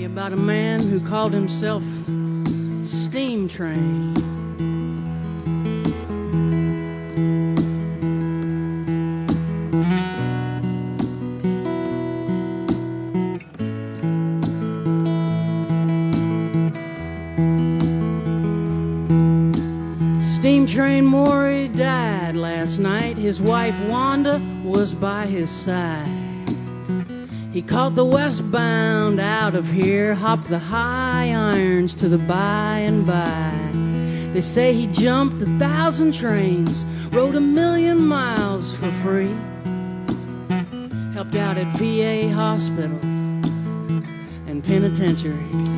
About a man who called himself Steam Train. Steam Train Maury died last night. His wife Wanda was by his side. He caught the westbound out of here, hopped the high irons to the by and by. They say he jumped 1,000 trains, rode 1,000,000 miles for free, helped out at VA hospitals and penitentiaries.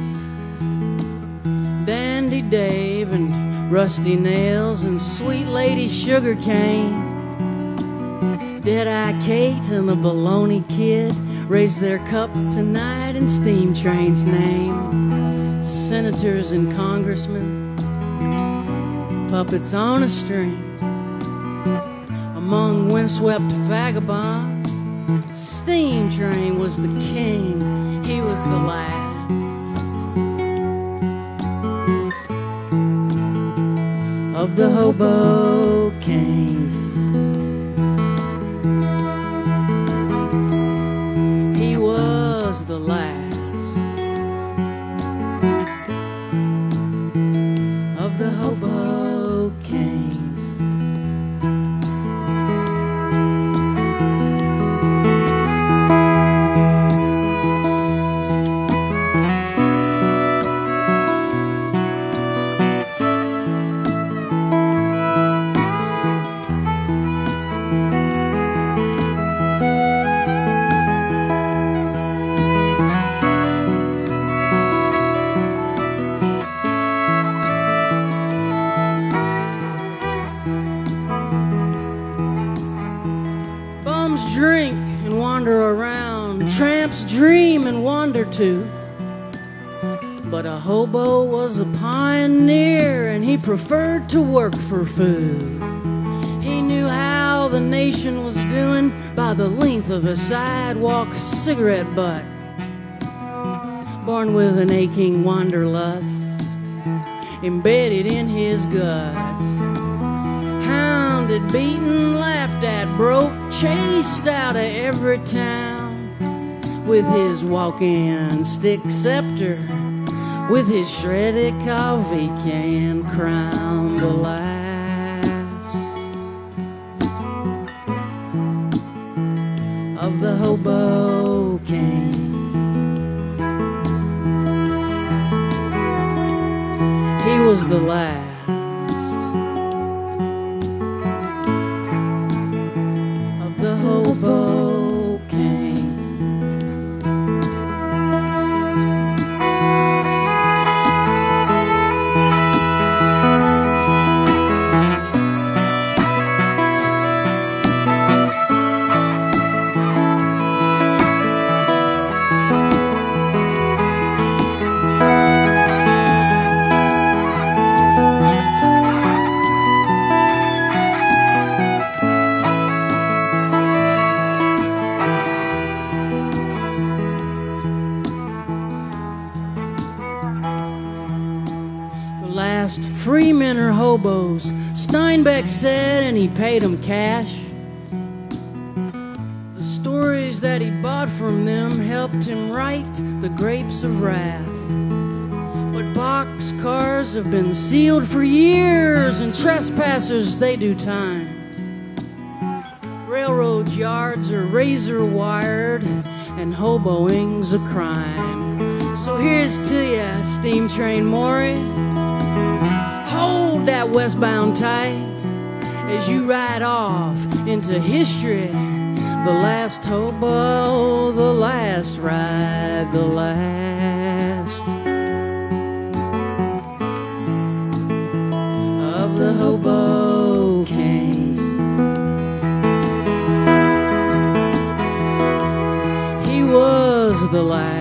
Dandy Dave and Rusty Nails and Sweet Lady Sugarcane, Dead-Eye Kate and the Baloney Kid raise their cup tonight in Steam Train's name. Senators and congressmen, puppets on a string. Among windswept vagabonds, Steam Train was the king. He was the last of the hobo kings. The last of the hobo kings. Drink and wander around, tramps dream and wander too. But a hobo was a pioneer and he preferred to work for food. He knew how the nation was doing by the length of a sidewalk cigarette butt. Born with an aching wanderlust embedded in his gut. Hounded, beaten, laughed at, broke, chased out of every town with his walk-in stick scepter, with his shredded coffee can, crowned the last of the hobo kings. He was the last the hobo king. Last free men are hobos, Steinbeck said, and he paid them cash. The stories that he bought from them helped him write The Grapes of Wrath. But boxcars have been sealed for years, and trespassers, they do time. Railroad yards are razor wired, and hoboing's a crime. So here's to ya, Steam Train Maury. Hold that westbound tight as you ride off into history. The last hobo, the last ride, the last of the hobo kings. He was the last